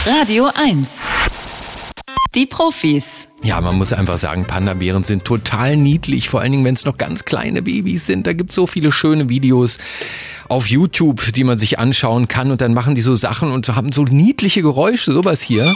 Radio 1. Die Profis. Ja, man muss einfach sagen, Panda-Bären sind total niedlich, vor allen Dingen, wenn es noch ganz kleine Babys sind. Da gibt's so viele schöne Videos auf YouTube, die man sich anschauen kann, und dann machen die so Sachen und haben so niedliche Geräusche, sowas hier.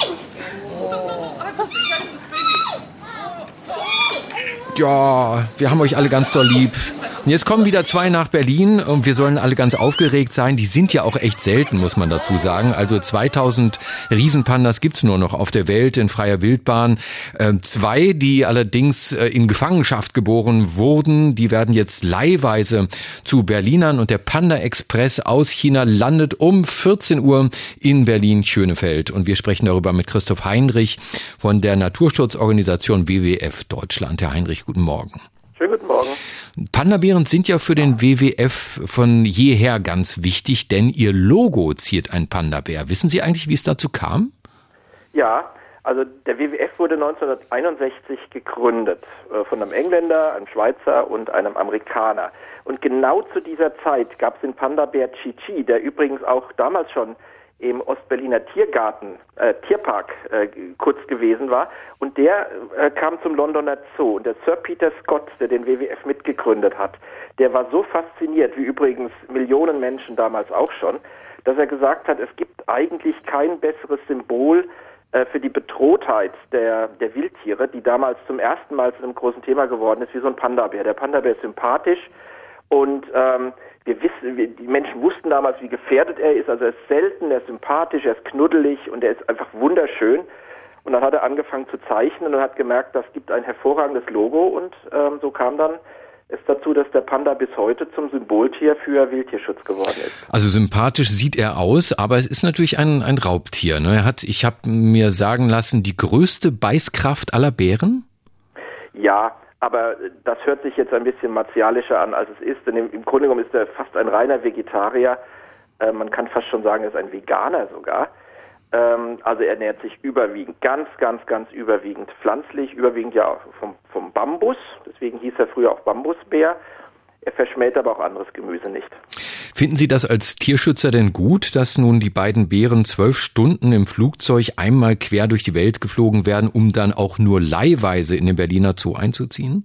Ja, wir haben euch alle ganz doll lieb. Und jetzt kommen wieder 2 nach Berlin und wir sollen alle ganz aufgeregt sein. Die sind ja auch echt selten, muss man dazu sagen. Also 2000 Riesenpandas gibt's nur noch auf der Welt in freier Wildbahn. 2, die allerdings in Gefangenschaft geboren wurden, die werden jetzt leihweise zu Berlinern, und der Panda Express aus China landet um 14 Uhr in Berlin-Schönefeld. Und wir sprechen darüber mit Christoph Heinrich von der Naturschutzorganisation WWF Deutschland. Herr Heinrich, guten Morgen. Schönen guten Morgen. Panda-Bären sind ja für den WWF von jeher ganz wichtig, denn ihr Logo ziert ein Panda-Bär. Wissen Sie eigentlich, wie es dazu kam? Ja, also der WWF wurde 1961 gegründet von einem Engländer, einem Schweizer und einem Amerikaner. Und genau zu dieser Zeit gab es den Panda-Bär Chi-Chi, der übrigens auch damals schon im Ostberliner Tierpark kurz gewesen war. Und der kam zum Londoner Zoo. Und der Sir Peter Scott, der den WWF mitgegründet hat, der war so fasziniert, wie übrigens Millionen Menschen damals auch schon, dass er gesagt hat, es gibt eigentlich kein besseres Symbol für die Bedrohtheit der Wildtiere, die damals zum ersten Mal zu einem großen Thema geworden ist, wie so ein Panda-Bär. Der Panda-Bär ist sympathisch und die Menschen wussten damals, wie gefährdet er ist. Also er ist selten, er ist sympathisch, er ist knuddelig und er ist einfach wunderschön. Und dann hat er angefangen zu zeichnen und hat gemerkt, das gibt ein hervorragendes Logo. Und so kam dann es dazu, dass der Panda bis heute zum Symboltier für Wildtierschutz geworden ist. Also sympathisch sieht er aus, aber es ist natürlich ein Raubtier, ne? Ich habe mir sagen lassen, die größte Beißkraft aller Bären? Ja, aber das hört sich jetzt ein bisschen martialischer an, als es ist. Denn im Grunde genommen ist er fast ein reiner Vegetarier. Man kann fast schon sagen, er ist ein Veganer sogar. Also er ernährt sich überwiegend, ganz überwiegend pflanzlich, überwiegend ja vom Bambus. Deswegen hieß er früher auch Bambusbär. Er verschmäht aber auch anderes Gemüse nicht. Finden Sie das als Tierschützer denn gut, dass nun die beiden Bären 12 Stunden im Flugzeug einmal quer durch die Welt geflogen werden, um dann auch nur leihweise in den Berliner Zoo einzuziehen?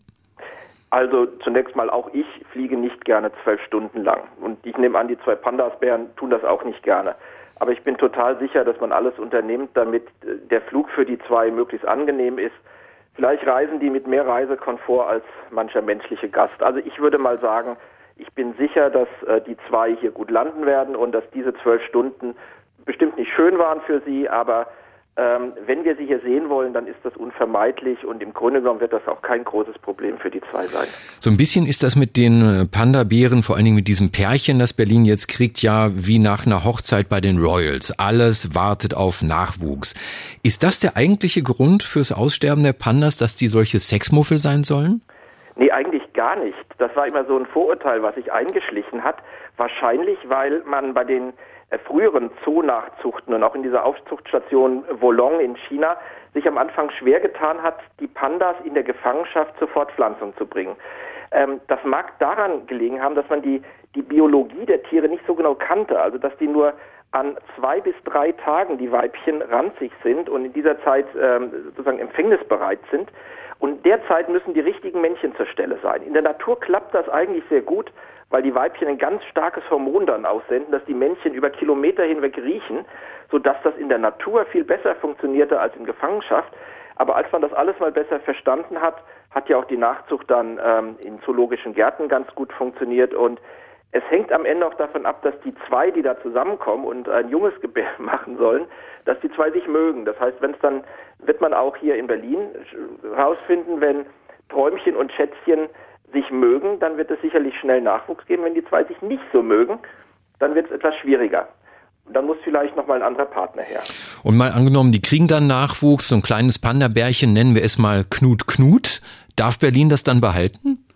Also zunächst mal, auch ich fliege nicht gerne 12 Stunden lang. Und ich nehme an, die 2 Pandasbären tun das auch nicht gerne. Aber ich bin total sicher, dass man alles unternimmt, damit der Flug für die 2 möglichst angenehm ist. Vielleicht reisen die mit mehr Reisekomfort als mancher menschliche Gast. Also ich würde mal sagen, ich bin sicher, dass die 2 hier gut landen werden und dass diese 12 Stunden bestimmt nicht schön waren für sie, aber wenn wir sie hier sehen wollen, dann ist das unvermeidlich und im Grunde genommen wird das auch kein großes Problem für die 2 sein. So ein bisschen ist das mit den Panda-Bären, vor allen Dingen mit diesem Pärchen, das Berlin jetzt kriegt, ja wie nach einer Hochzeit bei den Royals. Alles wartet auf Nachwuchs. Ist das der eigentliche Grund fürs Aussterben der Pandas, dass die solche Sexmuffel sein sollen? Nee, eigentlich gar nicht. Das war immer so ein Vorurteil, was sich eingeschlichen hat. Wahrscheinlich, weil man bei den früheren Zoonachzuchten und auch in dieser Aufzuchtstation Wolong in China sich am Anfang schwer getan hat, die Pandas in der Gefangenschaft zur Fortpflanzung zu bringen. Das mag daran gelegen haben, dass man die Biologie der Tiere nicht so genau kannte, also dass die nur an 2 bis 3 Tagen die Weibchen ranzig sind und in dieser Zeit sozusagen empfängnisbereit sind. Und derzeit müssen die richtigen Männchen zur Stelle sein. In der Natur klappt das eigentlich sehr gut, weil die Weibchen ein ganz starkes Hormon dann aussenden, dass die Männchen über Kilometer hinweg riechen, sodass das in der Natur viel besser funktionierte als in Gefangenschaft. Aber als man das alles mal besser verstanden hat, hat ja auch die Nachzucht dann in zoologischen Gärten ganz gut funktioniert. Und es hängt am Ende auch davon ab, dass die 2, die da zusammenkommen und ein junges Gebär machen sollen, dass die 2 sich mögen. Das heißt, wird man auch hier in Berlin herausfinden, wenn Träumchen und Schätzchen sich mögen, dann wird es sicherlich schnell Nachwuchs geben. Wenn die 2 sich nicht so mögen, dann wird es etwas schwieriger. Und dann muss vielleicht nochmal ein anderer Partner her. Und mal angenommen, die kriegen dann Nachwuchs, so ein kleines Panda-Bärchen, nennen wir es mal Knut Knut. Darf Berlin das dann behalten?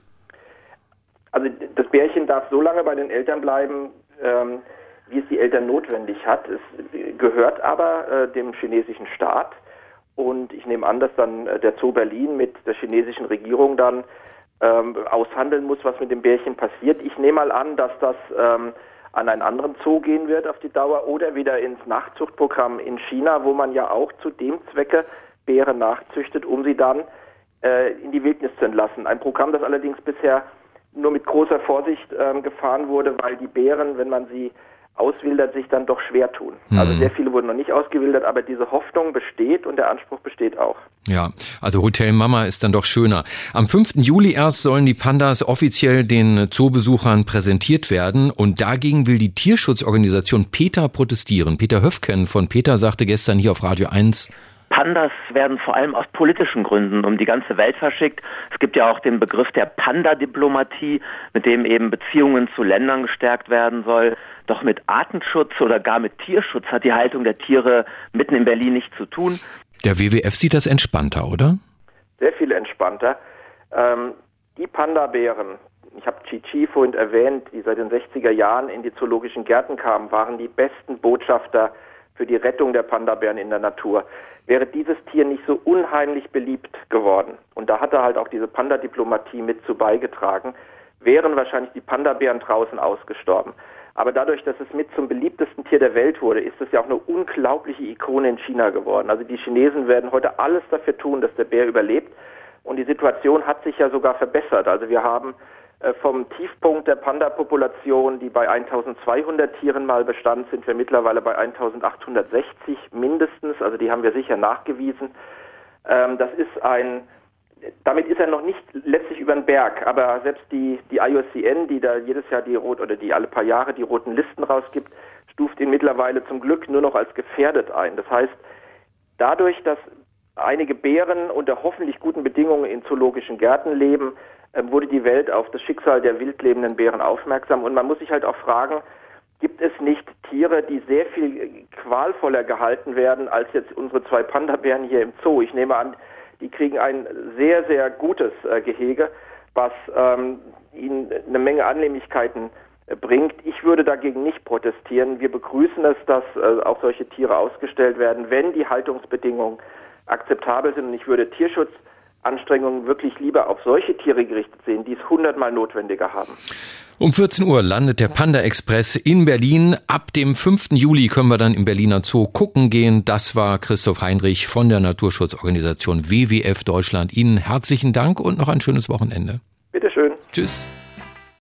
Also das Bärchen darf so lange bei den Eltern bleiben, wie es die Eltern notwendig hat. Es gehört aber dem chinesischen Staat. Und ich nehme an, dass dann der Zoo Berlin mit der chinesischen Regierung dann aushandeln muss, was mit dem Bärchen passiert. Ich nehme mal an, dass das an einen anderen Zoo gehen wird auf die Dauer oder wieder ins Nachzuchtprogramm in China, wo man ja auch zu dem Zwecke Bären nachzüchtet, um sie dann in die Wildnis zu entlassen. Ein Programm, das allerdings bisher nur mit großer Vorsicht gefahren wurde, weil die Bären, wenn man sie auswildert, sich dann doch schwer tun. Also sehr viele wurden noch nicht ausgewildert, aber diese Hoffnung besteht und der Anspruch besteht auch. Ja, also Hotel Mama ist dann doch schöner. Am 5. Juli erst sollen die Pandas offiziell den Zoobesuchern präsentiert werden und dagegen will die Tierschutzorganisation PETA protestieren. Peter Höfken von PETA sagte gestern hier auf Radio 1, Pandas werden vor allem aus politischen Gründen um die ganze Welt verschickt. Es gibt ja auch den Begriff der Panda-Diplomatie, mit dem eben Beziehungen zu Ländern gestärkt werden soll. Doch mit Artenschutz oder gar mit Tierschutz hat die Haltung der Tiere mitten in Berlin nichts zu tun. Der WWF sieht das entspannter, oder? Sehr viel entspannter. Die Panda-Bären, ich habe Chi-Chi vorhin erwähnt, die seit den 60er Jahren in die zoologischen Gärten kamen, waren die besten Botschafter für die Rettung der Panda-Bären in der Natur. Wäre dieses Tier nicht so unheimlich beliebt geworden, und da hat er halt auch diese Panda-Diplomatie mit zu beigetragen, wären wahrscheinlich die Panda-Bären draußen ausgestorben. Aber dadurch, dass es mit zum beliebtesten Tier der Welt wurde, ist es ja auch eine unglaubliche Ikone in China geworden. Also die Chinesen werden heute alles dafür tun, dass der Bär überlebt. Und die Situation hat sich ja sogar verbessert. Also wir haben vom Tiefpunkt der Panda-Population, die bei 1200 Tieren mal bestand, sind wir mittlerweile bei 1860 mindestens. Also die haben wir sicher nachgewiesen. Damit ist er noch nicht letztlich über den Berg, aber selbst die IUCN, die da jedes Jahr die alle paar Jahre die roten Listen rausgibt, stuft ihn mittlerweile zum Glück nur noch als gefährdet ein. Das heißt, dadurch, dass einige Bären unter hoffentlich guten Bedingungen in zoologischen Gärten leben, wurde die Welt auf das Schicksal der wild lebenden Bären aufmerksam. Und man muss sich halt auch fragen, gibt es nicht Tiere, die sehr viel qualvoller gehalten werden als jetzt unsere 2 Panda-Bären hier im Zoo? Ich nehme an, die kriegen ein sehr, sehr gutes Gehege, was ihnen eine Menge Annehmlichkeiten bringt. Ich würde dagegen nicht protestieren. Wir begrüßen es, dass auch solche Tiere ausgestellt werden, wenn die Haltungsbedingungen akzeptabel sind. Und ich würde Tierschutzanstrengungen wirklich lieber auf solche Tiere gerichtet sehen, die es 100-mal notwendiger haben. Um 14 Uhr landet der Panda-Express in Berlin. Ab dem 5. Juli können wir dann im Berliner Zoo gucken gehen. Das war Christoph Heinrich von der Naturschutzorganisation WWF Deutschland. Ihnen herzlichen Dank und noch ein schönes Wochenende. Bitteschön. Tschüss.